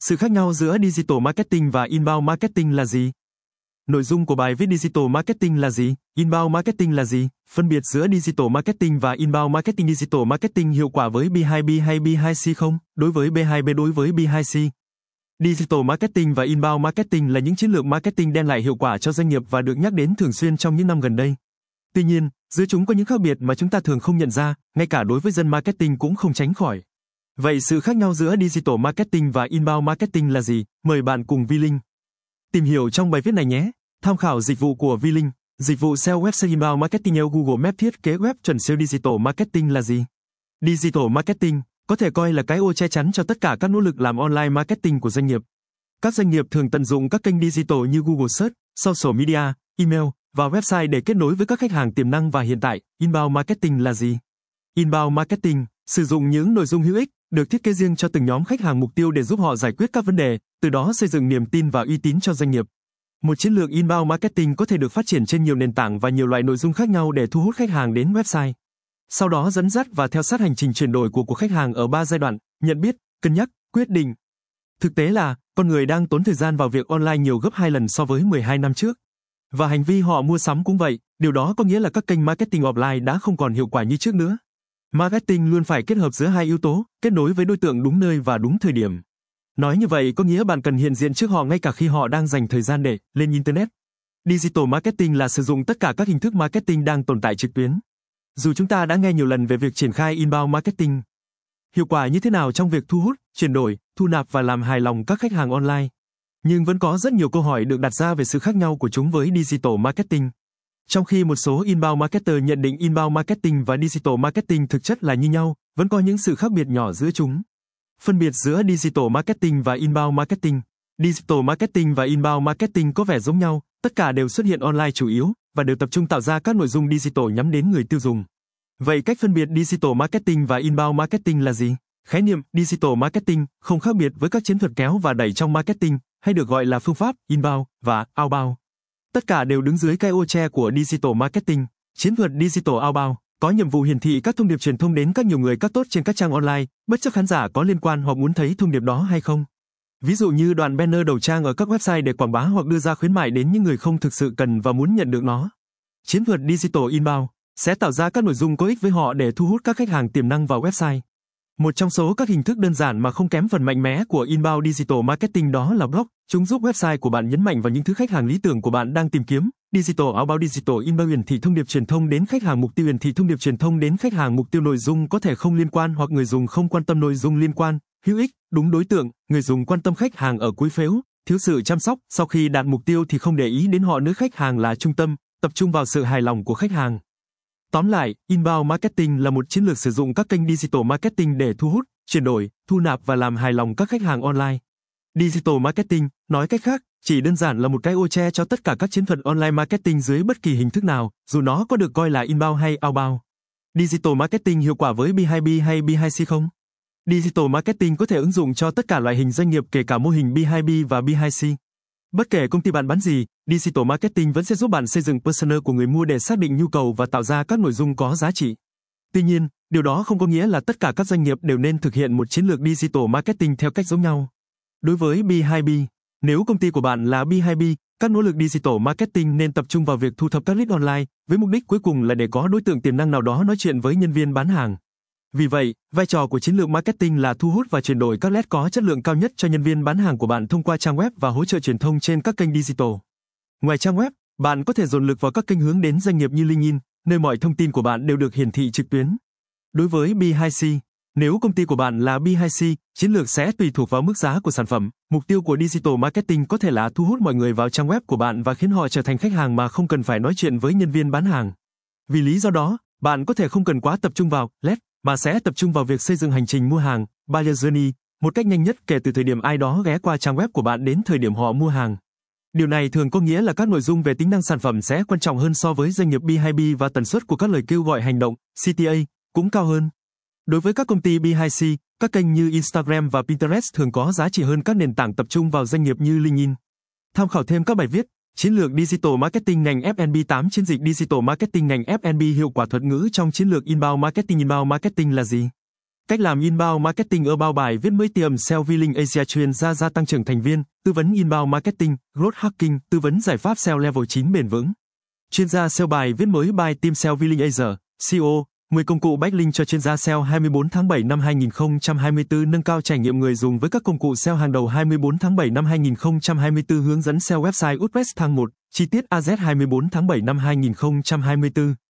Sự khác nhau giữa Digital Marketing và Inbound Marketing là gì? Nội dung của bài viết Digital Marketing là gì? Inbound Marketing là gì? Phân biệt giữa Digital Marketing và Inbound Marketing. Digital Marketing hiệu quả với B2B hay B2C không? Đối với B2B, đối với B2C. Digital Marketing và Inbound Marketing là những chiến lược marketing đem lại hiệu quả cho doanh nghiệp và được nhắc đến thường xuyên trong những năm gần đây. Tuy nhiên, giữa chúng có những khác biệt mà chúng ta thường không nhận ra, ngay cả đối với dân marketing cũng không tránh khỏi. Vậy sự khác nhau giữa Digital Marketing và Inbound Marketing là gì? Mời bạn cùng V-Link tìm hiểu trong bài viết này nhé. Tham khảo dịch vụ của V-Link, dịch vụ SEO website Inbound Marketing. Google Maps thiết kế web chuẩn SEO. Digital Marketing là gì? Digital Marketing có thể coi là cái ô che chắn cho tất cả các nỗ lực làm online marketing của doanh nghiệp. Các doanh nghiệp thường tận dụng các kênh digital như Google Search, social media, email và website để kết nối với các khách hàng tiềm năng và hiện tại. Inbound Marketing là gì? Inbound Marketing sử dụng những nội dung hữu ích được thiết kế riêng cho từng nhóm khách hàng mục tiêu để giúp họ giải quyết các vấn đề, từ đó xây dựng niềm tin và uy tín cho doanh nghiệp. Một chiến lược inbound marketing có thể được phát triển trên nhiều nền tảng và nhiều loại nội dung khác nhau để thu hút khách hàng đến website. Sau đó dẫn dắt và theo sát hành trình chuyển đổi của khách hàng ở 3 giai đoạn: nhận biết, cân nhắc, quyết định. Thực tế là, con người đang tốn thời gian vào việc online nhiều gấp 2 lần so với 12 năm trước. Và hành vi họ mua sắm cũng vậy, điều đó có nghĩa là các kênh marketing offline đã không còn hiệu quả như trước nữa. Marketing luôn phải kết hợp giữa hai yếu tố, kết nối với đối tượng đúng nơi và đúng thời điểm. Nói như vậy có nghĩa bạn cần hiện diện trước họ ngay cả khi họ đang dành thời gian để lên Internet. Digital Marketing là sử dụng tất cả các hình thức marketing đang tồn tại trực tuyến. Dù chúng ta đã nghe nhiều lần về việc triển khai Inbound Marketing, hiệu quả như thế nào trong việc thu hút, chuyển đổi, thu nạp và làm hài lòng các khách hàng online, nhưng vẫn có rất nhiều câu hỏi được đặt ra về sự khác nhau của chúng với Digital Marketing. Trong khi một số inbound marketer nhận định inbound marketing và digital marketing thực chất là như nhau, vẫn có những sự khác biệt nhỏ giữa chúng. Phân biệt giữa digital marketing và inbound marketing. Digital marketing và inbound marketing có vẻ giống nhau, tất cả đều xuất hiện online chủ yếu và đều tập trung tạo ra các nội dung digital nhắm đến người tiêu dùng. Vậy cách phân biệt digital marketing và inbound marketing là gì? Khái niệm digital marketing không khác biệt với các chiến thuật kéo và đẩy trong marketing, hay được gọi là phương pháp inbound và outbound. Tất cả đều đứng dưới cái ô che của digital marketing. Chiến thuật digital outbound có nhiệm vụ hiển thị các thông điệp truyền thông đến các nhiều người các tốt trên các trang online, bất chấp khán giả có liên quan hoặc muốn thấy thông điệp đó hay không. Ví dụ như đoạn banner đầu trang ở các website để quảng bá hoặc đưa ra khuyến mại đến những người không thực sự cần và muốn nhận được nó. Chiến thuật digital inbound sẽ tạo ra các nội dung có ích với họ để thu hút các khách hàng tiềm năng vào website. Một trong số các hình thức đơn giản mà không kém phần mạnh mẽ của inbound digital marketing đó là blog. Chúng giúp website của bạn nhấn mạnh vào những thứ khách hàng lý tưởng của bạn đang tìm kiếm. Digital outbound, digital inbound hiển thị thông điệp truyền thông đến khách hàng mục tiêu. Hiển thị thông điệp truyền thông đến khách hàng mục tiêu. Nội dung có thể không liên quan hoặc người dùng không quan tâm. Nội dung liên quan, hữu ích, đúng đối tượng, người dùng quan tâm. Khách hàng ở cuối phễu, thiếu sự chăm sóc. Sau khi đạt mục tiêu thì không để ý đến họ nữa. Khách hàng là trung tâm, tập trung vào sự hài lòng của khách hàng. Tóm lại, inbound marketing là một chiến lược sử dụng các kênh digital marketing để thu hút, chuyển đổi, thu nạp và làm hài lòng các khách hàng online. Digital marketing, nói cách khác, chỉ đơn giản là một cái ô che cho tất cả các chiến thuật online marketing dưới bất kỳ hình thức nào, dù nó có được coi là inbound hay outbound. Digital marketing hiệu quả với B2B hay B2C không? Digital marketing có thể ứng dụng cho tất cả loại hình doanh nghiệp, kể cả mô hình B2B và B2C. Bất kể công ty bạn bán gì, digital marketing vẫn sẽ giúp bạn xây dựng persona của người mua để xác định nhu cầu và tạo ra các nội dung có giá trị. Tuy nhiên, điều đó không có nghĩa là tất cả các doanh nghiệp đều nên thực hiện một chiến lược digital marketing theo cách giống nhau. Đối với B2B, nếu công ty của bạn là B2B, các nỗ lực digital marketing nên tập trung vào việc thu thập các lead online, với mục đích cuối cùng là để có đối tượng tiềm năng nào đó nói chuyện với nhân viên bán hàng. Vì vậy, vai trò của chiến lược marketing là thu hút và chuyển đổi các lead có chất lượng cao nhất cho nhân viên bán hàng của bạn thông qua trang web và hỗ trợ truyền thông trên các kênh digital. Ngoài trang web, bạn có thể dồn lực vào các kênh hướng đến doanh nghiệp như LinkedIn, nơi mọi thông tin của bạn đều được hiển thị trực tuyến. Đối với B2C, nếu công ty của bạn là B2C, chiến lược sẽ tùy thuộc vào mức giá của sản phẩm. Mục tiêu của digital marketing có thể là thu hút mọi người vào trang web của bạn và khiến họ trở thành khách hàng mà không cần phải nói chuyện với nhân viên bán hàng. Vì lý do đó, bạn có thể không cần quá tập trung vào lead, mà sẽ tập trung vào việc xây dựng hành trình mua hàng, buyer journey, một cách nhanh nhất kể từ thời điểm ai đó ghé qua trang web của bạn đến thời điểm họ mua hàng. Điều này thường có nghĩa là các nội dung về tính năng sản phẩm sẽ quan trọng hơn so với doanh nghiệp B2B và tần suất của các lời kêu gọi hành động, CTA, cũng cao hơn. Đối với các công ty B2C, các kênh như Instagram và Pinterest thường có giá trị hơn các nền tảng tập trung vào doanh nghiệp như LinkedIn. Tham khảo thêm các bài viết, chiến lược Digital Marketing ngành F&B 8 chiến dịch Digital Marketing ngành F&B hiệu quả thuật ngữ trong chiến lược Inbound Marketing. Inbound Marketing là gì? Cách làm inbound marketing about bài viết mới tiềm SEO Willing Asia chuyên gia tăng trưởng thành viên, tư vấn inbound marketing, growth hacking, tư vấn giải pháp SEO level 9 bền vững. Chuyên gia SEO bài viết mới by team SEO Willing Asia, CEO, 10 công cụ backlink cho chuyên gia SEO 24 tháng 7 năm 2024 nâng cao trải nghiệm người dùng với các công cụ SEO hàng đầu 24 tháng 7 năm 2024 hướng dẫn SEO website WordPress tháng 1, chi tiết AZ 24 tháng 7 năm 2024.